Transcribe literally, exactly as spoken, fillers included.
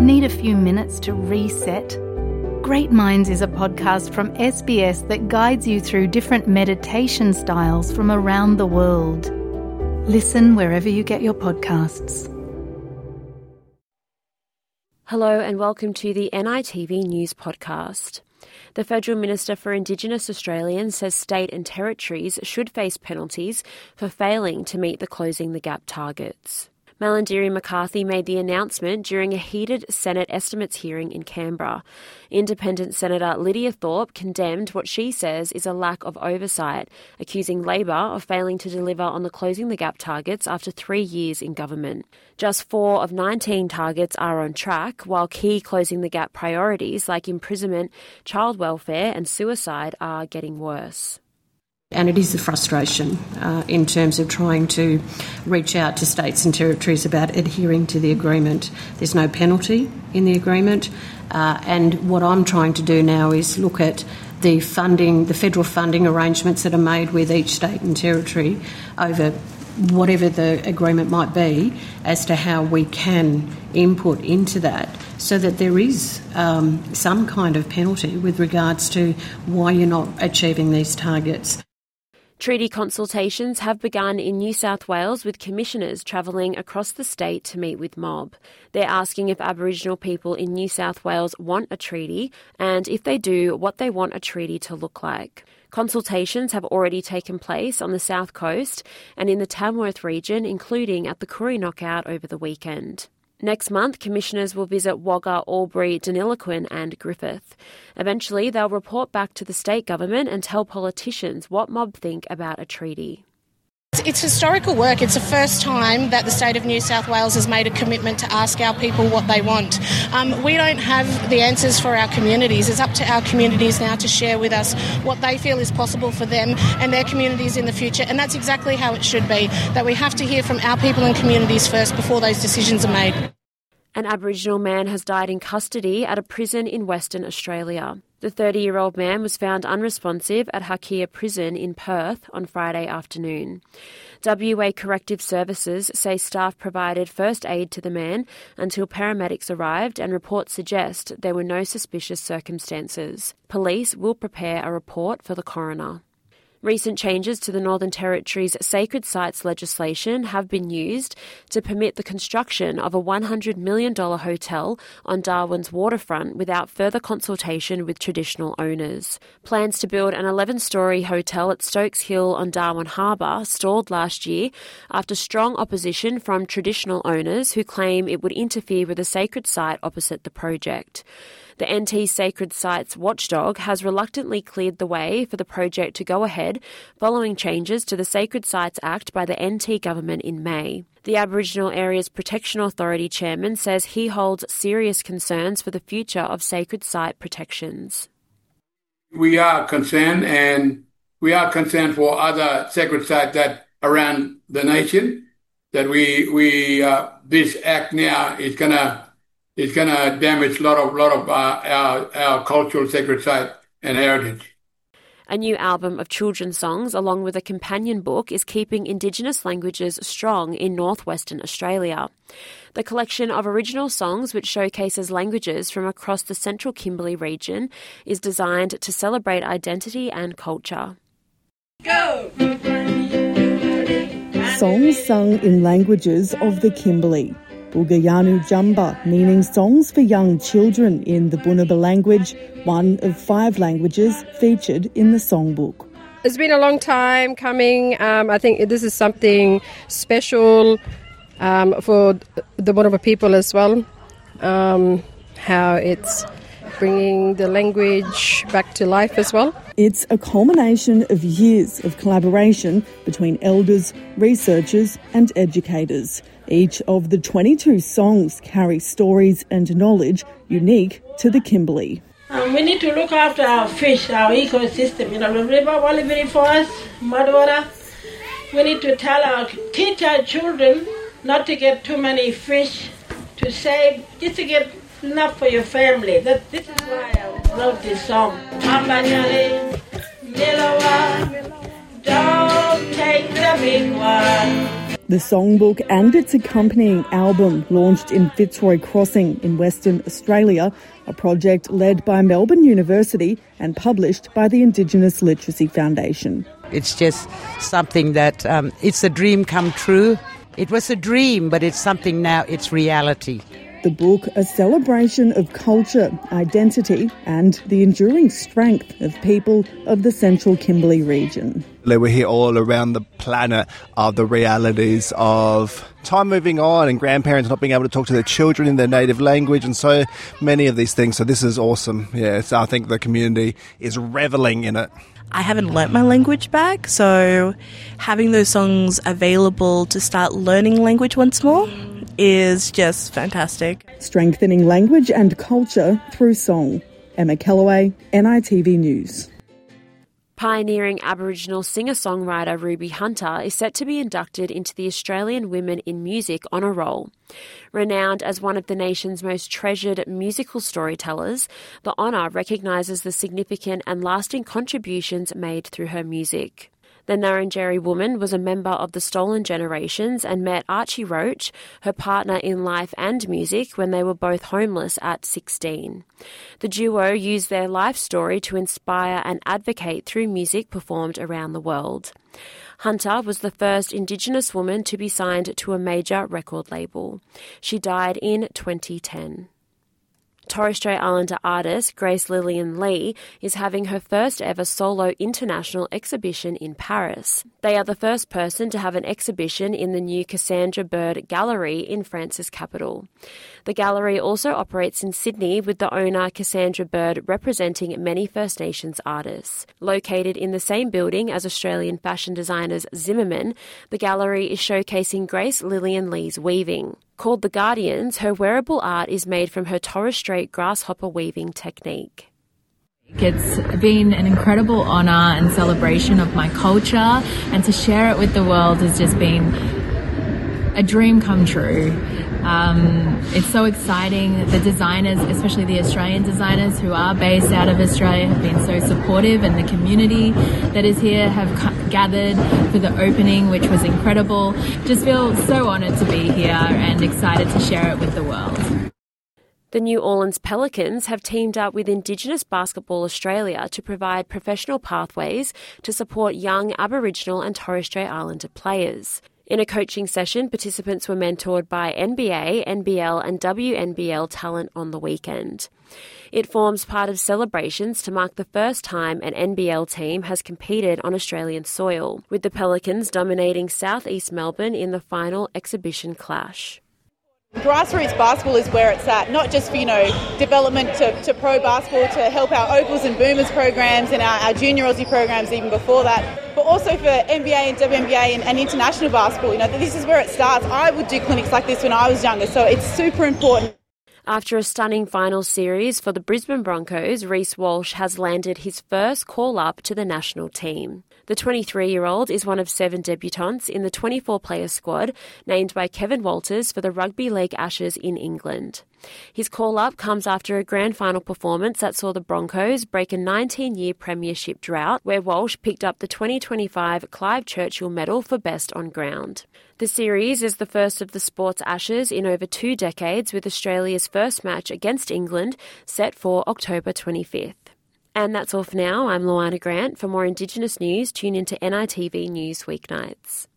Need a few minutes to reset? Great Minds is a podcast from S B S that guides you through different meditation styles from around the world. Listen wherever you get your podcasts. Hello and welcome to the N I T V News Podcast. The Federal Minister for Indigenous Australians says state and territories should face penalties for failing to meet the Closing the Gap targets. Malarndirri McCarthy made the announcement during a heated Senate estimates hearing in Canberra. Independent Senator Lydia Thorpe condemned what she says is a lack of oversight, accusing Labor of failing to deliver on the Closing the Gap targets after three years in government. Just four of nineteen targets are on track, while key Closing the Gap priorities like imprisonment, child welfare and suicide are getting worse. And it is a frustration uh, in terms of trying to reach out to states and territories about adhering to the agreement. There's no penalty in the agreement, uh, and what I'm trying to do now is look at the funding, the federal funding arrangements that are made with each state and territory over whatever the agreement might be, as to how we can input into that so that there is um, some kind of penalty with regards to why you're not achieving these targets. Treaty consultations have begun in New South Wales with commissioners travelling across the state to meet with mob. They're asking if Aboriginal people in New South Wales want a treaty and, if they do, what they want a treaty to look like. Consultations have already taken place on the South Coast and in the Tamworth region, including at the Koori Knockout over the weekend. Next month, commissioners will visit Wagga, Albury, Deniliquin and Griffith. Eventually, they'll report back to the state government and tell politicians what mob think about a treaty. It's historical work. It's the first time that the state of New South Wales has made a commitment to ask our people what they want. Um, we don't have the answers for our communities. It's up to our communities now to share with us what they feel is possible for them and their communities in the future. And that's exactly how it should be, that we have to hear from our people and communities first before those decisions are made. An Aboriginal man has died in custody at a prison in Western Australia. The thirty-year-old man was found unresponsive at Hakea Prison in Perth on Friday afternoon. W A Corrective Services say staff provided first aid to the man until paramedics arrived, and reports suggest there were no suspicious circumstances. Police will prepare a report for the coroner. Recent changes to the Northern Territory's sacred sites legislation have been used to permit the construction of a one hundred million dollars hotel on Darwin's waterfront without further consultation with traditional owners. Plans to build an eleven-storey hotel at Stokes Hill on Darwin Harbour stalled last year after strong opposition from traditional owners who claim it would interfere with a sacred site opposite the project. The N T Sacred Sites Watchdog has reluctantly cleared the way for the project to go ahead following changes to the Sacred Sites Act by the N T government in May. The Aboriginal Areas Protection Authority chairman says he holds serious concerns for the future of sacred site protections. We are concerned, and we are concerned for other sacred sites that around the nation, that we we uh, this act now is gonna is gonna damage a lot of lot of uh, our our cultural sacred site and heritage. A new album of children's songs, along with a companion book, is keeping Indigenous languages strong in northwestern Australia. The collection of original songs, which showcases languages from across the central Kimberley region, is designed to celebrate identity and culture. Go! Songs sung in languages of the Kimberley. Bugayanu Jamba, meaning songs for young children in the Bunuba language, one of five languages featured in the songbook. It's been a long time coming. Um, I think this is something special um, for the Bunuba people as well, um, how it's bringing the language back to life as well. It's a culmination of years of collaboration between elders, researchers and educators. Each of the twenty-two songs carry stories and knowledge unique to the Kimberley. Um, we need to look after our fish, our ecosystem. You know, the river, Wallabiri Forest, Mudwater. We need to tell our, teach our children not to get too many fish, to save, just to get enough for your family. That this is why I wrote this song. Ambanyale, Milawa, don't take the big one. The songbook and its accompanying album launched in Fitzroy Crossing in Western Australia, a project led by Melbourne University and published by the Indigenous Literacy Foundation. It's just something that, um, it's a dream come true. It was a dream, but it's something now, it's reality. The book, a celebration of culture, identity and the enduring strength of people of the Central Kimberley region. We hear all around the planet of the realities of time moving on and grandparents not being able to talk to their children in their native language and so many of these things. So this is awesome. Yeah, so I think the community is revelling in it. I haven't learnt my language back, so having those songs available to start learning language once more is just fantastic. Strengthening language and culture through song. Emma Kellaway, N I T V News. Pioneering Aboriginal singer-songwriter Ruby Hunter is set to be inducted into the Australian Women in Music Honour Roll. Renowned as one of the nation's most treasured musical storytellers, the honour recognises the significant and lasting contributions made through her music. The Ngarrindjeri woman was a member of the Stolen Generations and met Archie Roach, her partner in life and music, when they were both homeless at sixteen. The duo used their life story to inspire and advocate through music performed around the world. Hunter was the first Indigenous woman to be signed to a major record label. She died in twenty ten. Torres Strait Islander artist Grace Lillian Lee is having her first ever solo international exhibition in Paris. They are the first person to have an exhibition in the new Cassandra Bird Gallery in France's capital. The gallery also operates in Sydney, with the owner Cassandra Bird representing many First Nations artists. Located in the same building as Australian fashion designers Zimmermann, the gallery is showcasing Grace Lillian Lee's weaving. Called The Guardians, her wearable art is made from her Torres Strait grasshopper weaving technique. It's been an incredible honour and celebration of my culture, and to share it with the world has just been a dream come true. Um, it's so exciting. The designers, especially the Australian designers who are based out of Australia, have been so supportive, and the community that is here have c- gathered for the opening, which was incredible. Just feel so honoured to be here and excited to share it with the world. The New Orleans Pelicans have teamed up with Indigenous Basketball Australia to provide professional pathways to support young Aboriginal and Torres Strait Islander players. In a coaching session, participants were mentored by N B A, N B L and W N B L talent on the weekend. It forms part of celebrations to mark the first time an N B L team has competed on Australian soil, with the Pelicans dominating South East Melbourne in the final exhibition clash. Grassroots basketball is where it's at, not just for, you know, development to, to pro basketball, to help our Opals and Boomers programs and our, our junior Aussie programs even before that, but also for N B A and W N B A and, and international basketball. You know, this is where it starts. I would do clinics like this when I was younger, so it's super important. After a stunning final series for the Brisbane Broncos, Reece Walsh has landed his first call-up to the national team. The twenty-three-year-old is one of seven debutants in the twenty-four player squad named by Kevin Walters for the Rugby League Ashes in England. His call-up comes after a grand final performance that saw the Broncos break a nineteen-year premiership drought, where Walsh picked up the twenty twenty-five Clive Churchill Medal for Best on Ground. The series is the first of the sports Ashes in over two decades, with Australia's first match against England set for October twenty-fifth. And that's all for now. I'm Luana Grant. For more Indigenous news, tune into N I T V News weeknights.